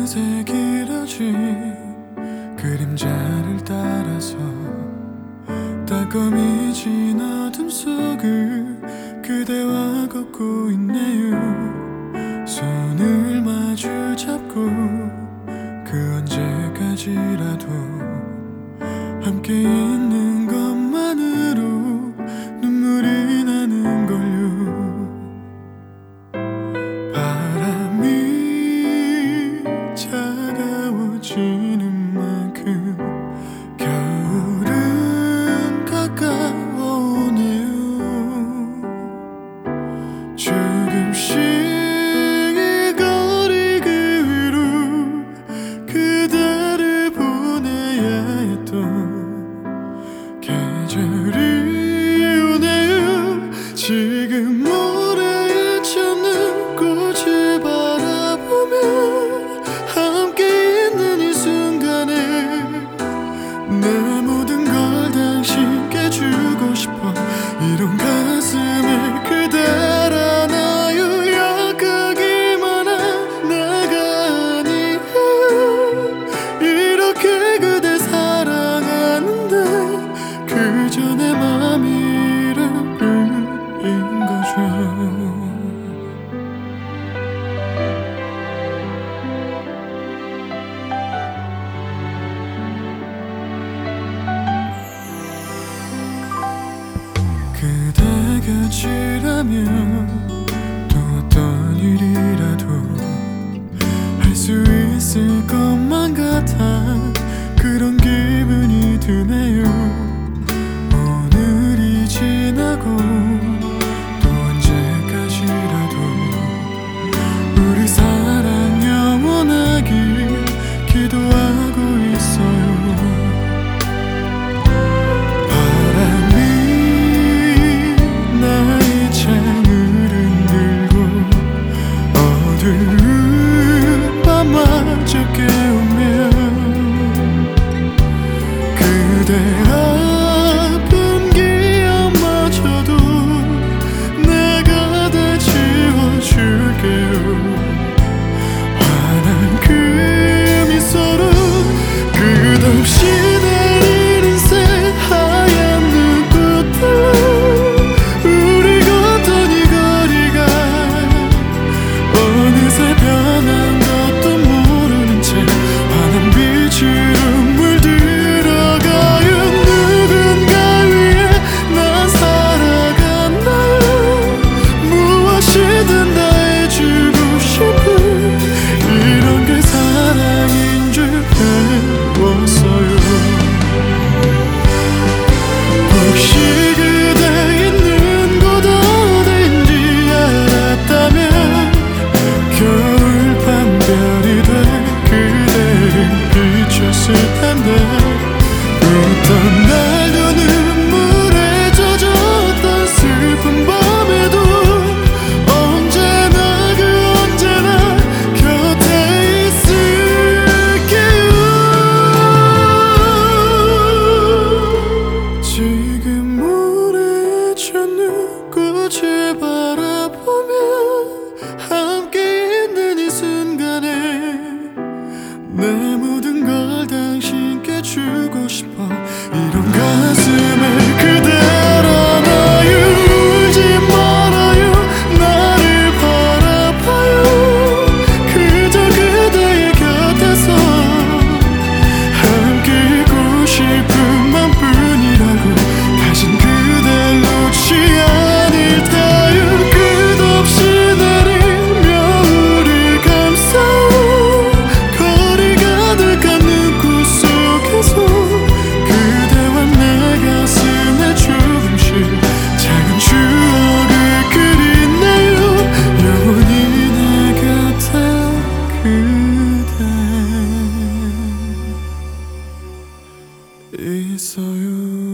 밤새 길어진 그림자를 따라서 따끔해진 어둠 속을 그대와 걷고 있네요. 손을 마주 잡고 그 언제까지라도 함께 있는 것만으로 눈물이 나는 걸요. 바람이 차가워지는 만큼 겨울은 가까워오네요. 조금씩 이 거리 그 위로 그대를 보내야 했던 계절이 오네요. 지금 모래에 젖는 꽃을 바라보며 함께 있는 이 순간에 내 모든 걸 당신께 주고 싶어. 이런 가슴에 그댈 안아요. 약하기만 한 내가 아니에요. 이렇게 그댈 사랑하는데 그저 내 맘이란 뿐인 거죠. 그대 곁이라면 또 어떤 일이라도 할 수 있을 것만 같아 그런 기분이 드네요. 오늘이 지나고 또 언제까지라도 우리 사랑 영원하길 기도하고 있어요. 바람이 나의 창을 흔들고 어두운 밤마저 깨우며 그대 아픈 기억마저도 내가 다 지워줄게요. 환한 그 미소로 끝없이 내리는 새하얀 눈꽃들로 우리 걷던 이 거리가 어느새 변한 것도 모르는 채 환한 빛으로 물들어가요. 누군가 위해 난 살아간다요. 무엇이든 다 해주고 싶은 이런 게 사랑인 줄 배웠어요. 혹시 그대 있는 곳 어딘지 알았다면 겨울 밤별이 돼 그대를 비췄을 텐데 어떤 날도 눈물에 젖었던 슬픈 밤에도 언제나 그 언제나 곁에 있을게요. 지금 모래에 젖는 꽃을 바라보며 함께 있는 이 순간에 내 모든 걸 당신께 주고 싶어. 이런 가슴에 그댈 안아요. 울지 말아요. 나를 바라봐요. 그저 그대의 곁에서 함께 있고 싶은 맘뿐이라고. 다신 그댈 놓지 않을 테요. 끝없이 내리며 우릴 감싸요. 거리 가득한 눈꽃 속에서 그대와 내 가슴에 조금씩 작은 추억을 그리네요. 영원히 내 곁에 그대 있어요.